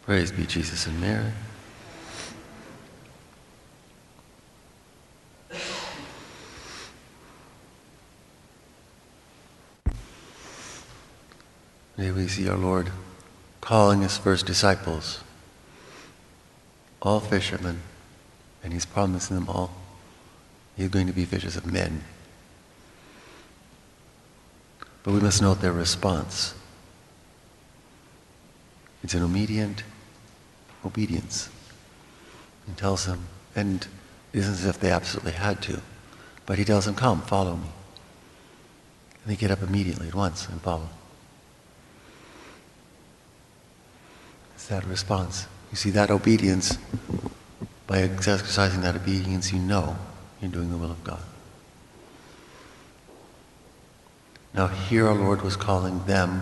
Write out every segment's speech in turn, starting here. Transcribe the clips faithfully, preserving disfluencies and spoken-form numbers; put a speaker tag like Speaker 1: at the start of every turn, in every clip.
Speaker 1: Praise be Jesus and Mary. Today we see our Lord calling his first disciples, all fishermen, and he's promising them all he's going to be fishers of men. But we must note their response. It's an obedient obedience. He tells them, and it isn't as if they absolutely had to, but he tells them, come, follow me. And they get up immediately at once and follow. It's that response. You see, that obedience, by exercising that obedience, you know you're doing the will of God. Now here our Lord was calling them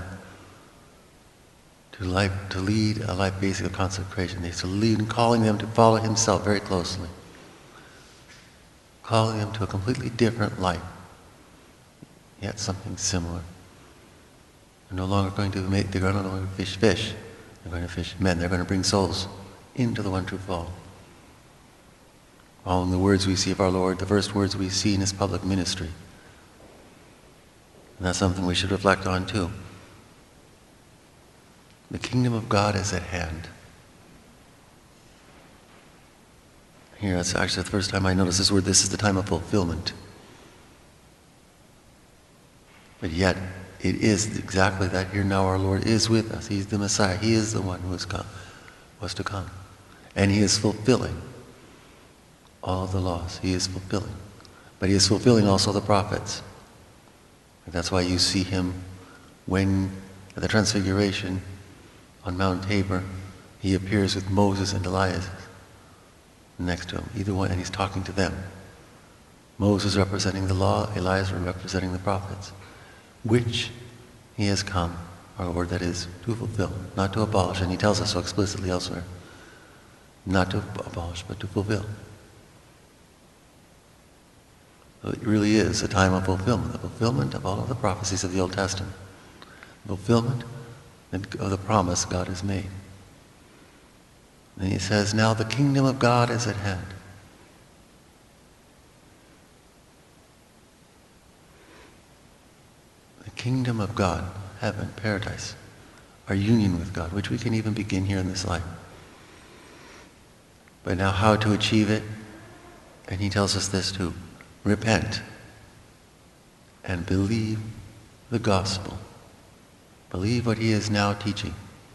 Speaker 1: to life, to lead a life basically of consecration. He's to lead and calling them to follow himself very closely. Calling them to a completely different life, yet something similar. They're no longer going to make, they're no longer fish fish. They're going to fish men. They're going to bring souls into the one true fall. Following the words we see of our Lord, the first words we see in his public ministry. And that's something we should reflect on too. The kingdom of God is at hand. Here, that's actually the first time I noticed this word. This is the time of fulfillment. But yet, it is exactly that. Here now our Lord is with us. He's the Messiah. He is the one who has come, was to come. And he is fulfilling all of the laws. He is fulfilling. But he is fulfilling also the prophets. And that's why you see him when, at the Transfiguration, on Mount Tabor, he appears with Moses and Elias next to him, either one, and he's talking to them. Moses representing the law, Elias representing the prophets, which he has come, our Lord, that is, to fulfill, not to abolish, and he tells us so explicitly elsewhere, not to abolish, but to fulfill. So it really is a time of fulfillment, the fulfillment of all of the prophecies of the Old Testament, the fulfillment of the promise God has made. And he says, now the kingdom of God is at hand. The kingdom of God, heaven, paradise, our union with God, which we can even begin here in this life. But now how to achieve it? And he tells us this too. Repent and believe the gospel. Believe what he is now teaching.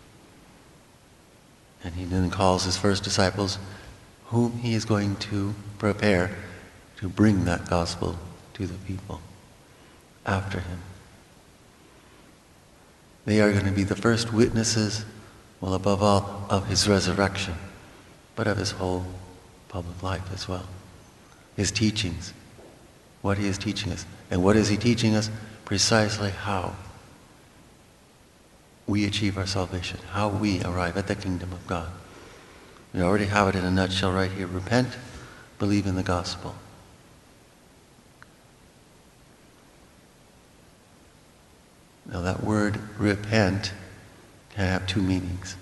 Speaker 1: And he then calls his first disciples, whom he is going to prepare to bring that gospel to the people after him. They are going to be the first witnesses, well, above all, of his resurrection, but of his whole public life as well. His teachings, what he is teaching us. And what is he teaching us? Precisely how we achieve our salvation, how we arrive at the kingdom of God. We already have it in a nutshell right here. Repent, believe in the gospel. Now that word repent can have two meanings.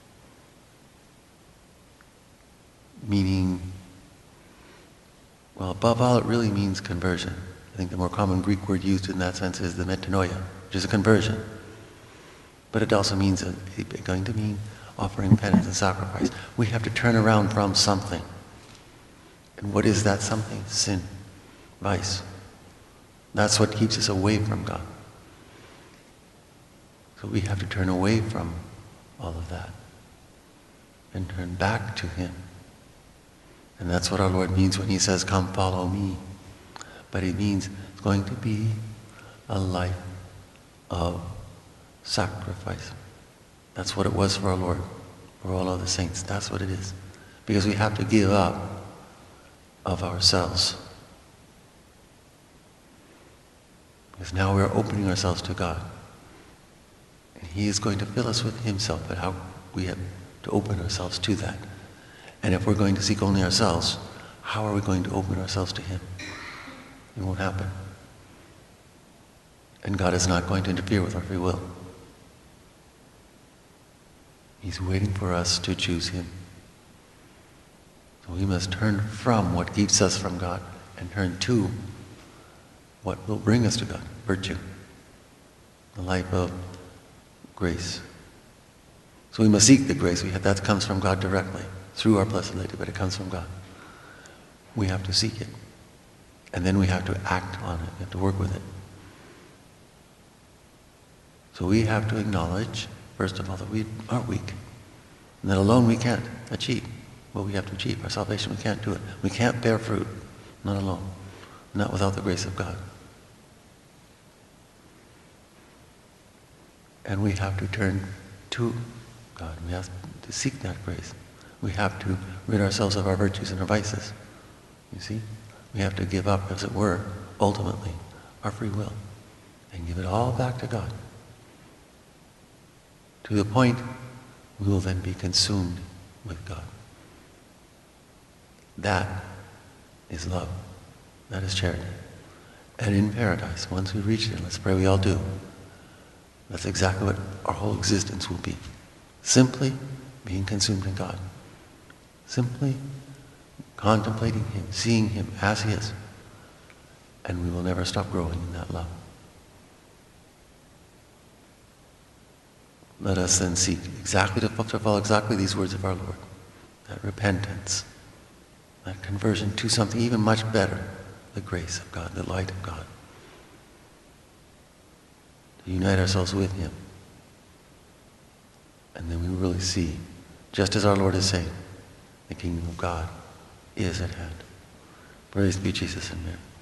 Speaker 1: Meaning, well, above all, it really means conversion. I think the more common Greek word used in that sense is the metanoia, which is a conversion. But it also means, a, it's going to mean offering penance and sacrifice. We have to turn around from something. And what is that something? Sin, vice. That's what keeps us away from God. So we have to turn away from all of that and turn back to him. And that's what our Lord means when he says, come follow me. But it means it's going to be a life of sacrifice. That's what it was for our Lord, for all of the saints. That's what it is. Because we have to give up of ourselves. Because now we're opening ourselves to God. And he is going to fill us with himself, but how we have to open ourselves to that. And if we're going to seek only ourselves, how are we going to open ourselves to him? It won't happen. And God is not going to interfere with our free will. He's waiting for us to choose him. So we must turn from what keeps us from God and turn to what will bring us to God, virtue, the life of grace. So we must seek the grace. We have, that comes from God directly, through our Blessed Lady, but it comes from God. We have to seek it. And then we have to act on it. We have to work with it. So we have to acknowledge, first of all, that we are weak. And that alone we can't achieve what we have to achieve. Our salvation, we can't do it. We can't bear fruit, not alone. Not without the grace of God. And we have to turn to God. We have to seek that grace. We have to rid ourselves of our virtues and our vices. You see? We have to give up, as it were, ultimately, our free will. And give it all back to God. To the point we will then be consumed with God. That is love. That is charity. And in paradise, once we reach it, let's pray we all do, that's exactly what our whole existence will be. Simply being consumed in God. Simply contemplating him, seeing him as he is. And we will never stop growing in that love. Let us then seek exactly to fulfill exactly these words of our Lord. That repentance, that conversion to something even much better, the grace of God, the light of God. To unite ourselves with him. And then we really see, just as our Lord is saying, the kingdom of God is at hand. Praise be Jesus and Mary.